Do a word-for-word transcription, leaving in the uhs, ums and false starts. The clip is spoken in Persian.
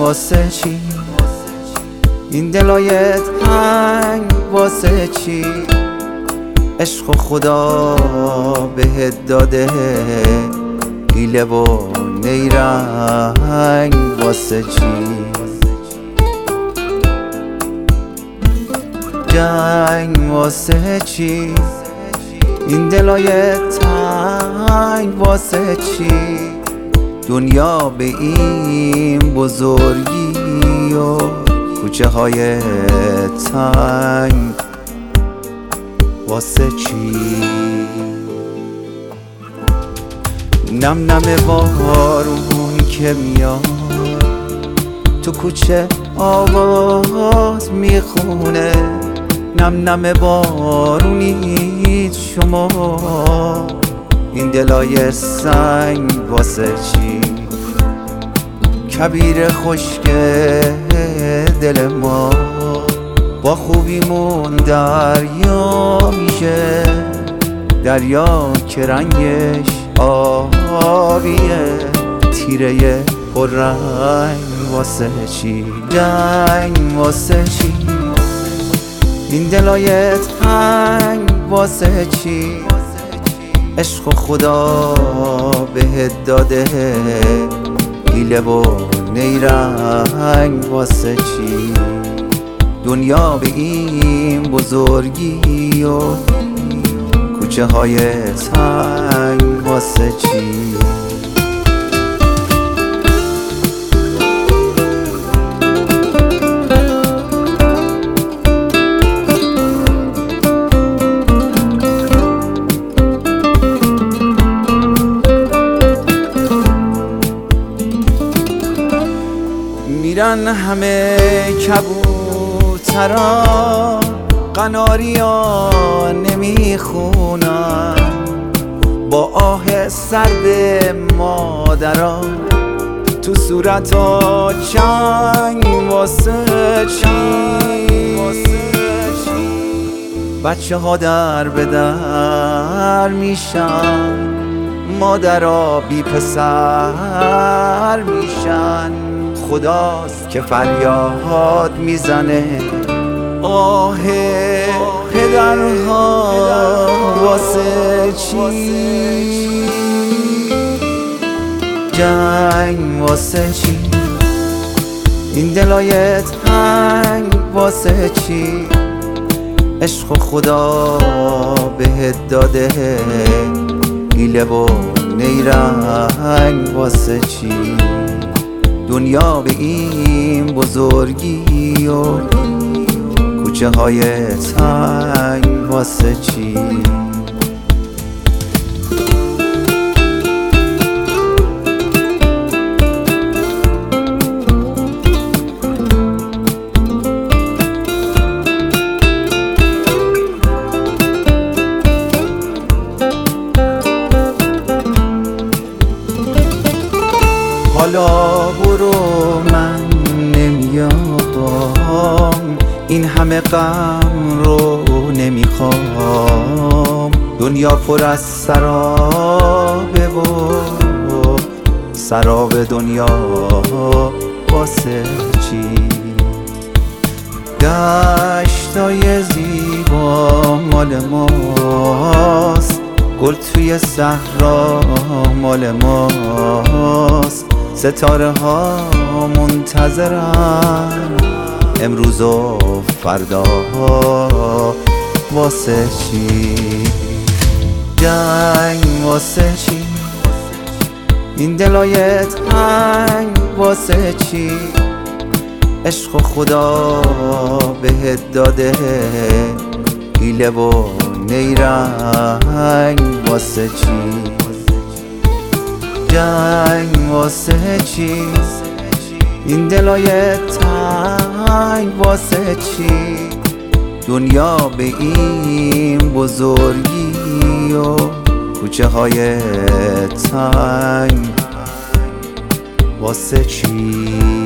واسه چی؟ این دلای تنگ واسه چی؟ عشق و خدا بهت داده حیله و نیرنگ واسه چی؟ جنگ واسه چی؟ این دلای تنگ واسه چی؟ دنیا به این بزرگی و کوچه های تنگ واسه چی؟ نم نم بارون که میاد تو کوچه آواز میخونه، نم نم بارونید شما، این دلای سنگ واسه چی؟ کبیر خشک دل ما با خوبیمون دریا میشه، دریا که رنگش آبیه، تیره پررنگ واسه چی؟ جنگ واسه چی؟ این دلای تنگ واسه چی؟ عشق و خدا بهت داده حیله و نیرنگ واسه چی؟ دنیا به این بزرگی و کوچه های تنگ واسه چی؟ میرن همه کبوترا، قناریا نمیخونن، با آه سرد مادرا تو صورتا چنگ واسه چی؟ بچه ها در به در میشن، مادرها بی پسر میشن، خداست که فریاد میزنه آه پدرها واسه چی؟ جنگ واسه چی؟ این دلای تنگ واسه چی؟ عشق و خدا بهت داده حیله و نیرنگ واسه چی؟ دنیا به این بزرگی و کوچه های تنگ واسه چی؟ حالا برو من نمیام، این همه غم رو نمیخوام، دنیا پر از سرابه و سراب دنیا واسه چی؟ دشتای زیبا مال ماست، گل توی صحرا مال ماست، ستاره ها منتظرن امروز و فردا واسه چی؟ جنگ واسه چی؟ این دلای تنگ واسه چی؟ عشق و خدا بهت داده حیله و نیرنگ واسه چی؟ جنگ واسه چی؟ این دلای تنگ واسه چی؟ دنیا به این بزرگی و کوچه های تنگ واسه چی؟